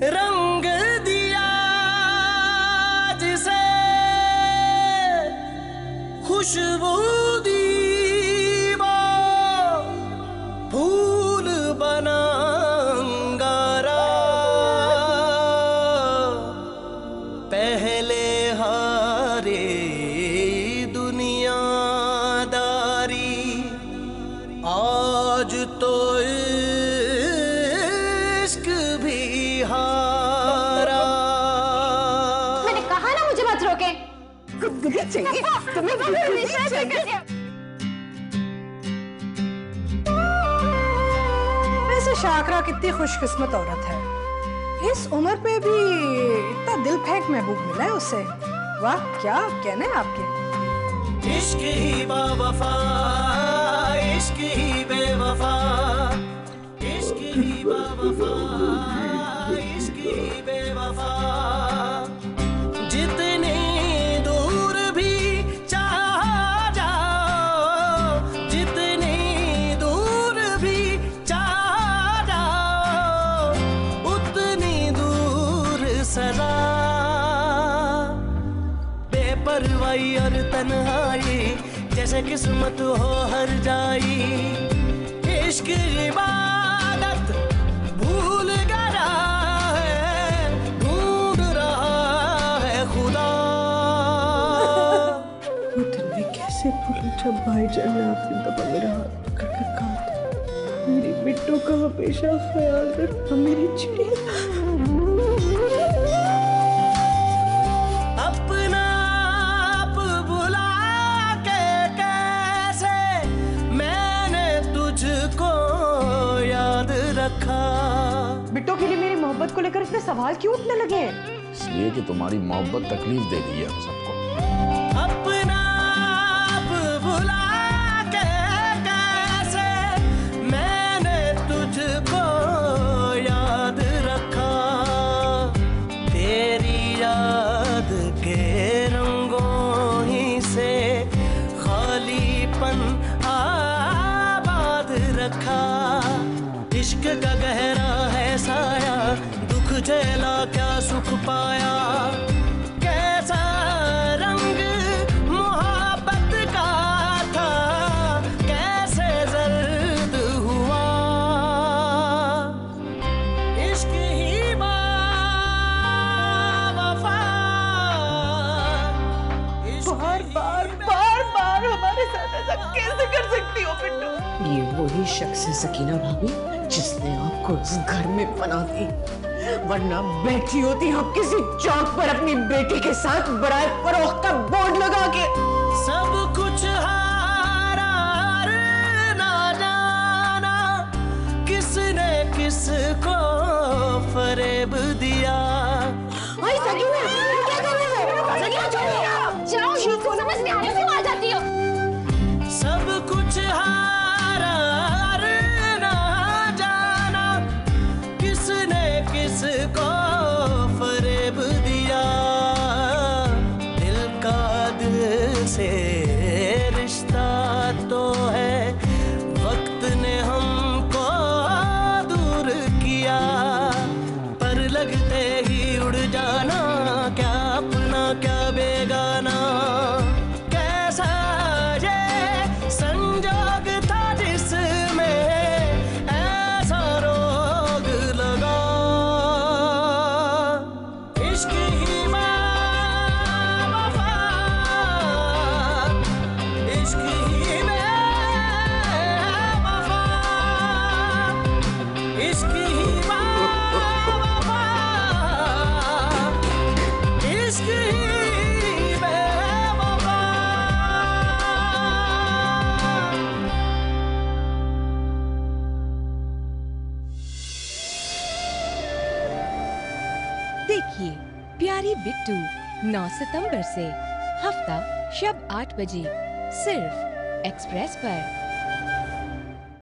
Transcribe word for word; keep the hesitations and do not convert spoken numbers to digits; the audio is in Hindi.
रंग दिया जिसे खुशबू दी वो फूल बना अंगारा, पहले हारे दुनियादारी आज तो इश्क भी हारा। मैंने कहा ना मुझे मत रोके। गुदगुदी चाहिए तुम्हें, गुदगुदी चाहिए। वैसे शाकरा कितनी खुशकिस्मत औरत है, इस उम्र पे भी इतना दिल फेंक महबूब मिला है उसे। वाह, क्या कहने हैं आपके। इश्क ही बावफा, इश्क ही बेवफा, इश्क ही बावफा, इश्क ही बेवफा। जितनी दूर भी चाहा जाओ, जितनी दूर भी चाहा जाओ, उतनी दूर सजा। बेपरवाही और तन्हाई जैसे किस्मत हो हर जाई, इश्क इबादत भूल गया है, ढूंढ रहा है खुदा। वो दिन में कैसे भूलूं जब भाईजान ने आखिरी दफा मेरा हाथ पकड़कर कहा था, मेरी बिट्टू का हमेशा ख्याल रखना मेरी चिड़िया। अपना आप बुला के कैसे मैंने तुझको याद रखा। बिट्टू के लिए मेरी मोहब्बत को लेकर इतने सवाल क्यों उठने लगे हैं? इसलिए कि तुम्हारी मोहब्बत तकलीफ दे रही है हम सबको। अपना आप बुला के कैसे मैंने तुझको याद रखा। तेरी याद के रंगों ही से खालीपन आबाद रखा। इश्क का गहरा है साया, दुख झेला क्या सुख पाया। कैसा रंग मोहब्बत का था, कैसे जर्द हुआ। इश्क ही बावफा, बार बार बार बार हमारे साथ ऐसा कैसे कर सकती हो बिट्टू? ये वही शख्स है सकीना भाभी जिसने आपको इस घर में पना दी, वरना बैठी होती हम किसी चौक पर अपनी बेटी के साथ बराए फरोख्त का बोर्ड लगा के। सब कुछ हारा ना जाना, किसने किसको फरेब दिया। ओए सकीना, क्या कर रहे हो? सकीना छोड़ो, जाओ, ये तो समझ में आने से मार जाती हो। सब कुछ हारा ना जाना, किसने किसको फरेब दिया। दिल का दिल से रिश्ता तो है, वक्त ने हमको दूर किया। पर लगते ही उड़ जाना, क्या अपना क्या बेगाना। कैसा ये संजोग था जिसमें ऐसा रोग लगा। इश्क ही बेवफा, इश्क ही बेवफा, इश्क ही बेवफा, इश्क ही बेवफा। देखिए प्यारी बिट्टू नौ सितंबर से हफ्ता शब आठ बजे सिर्फ एक्सप्रेस पर।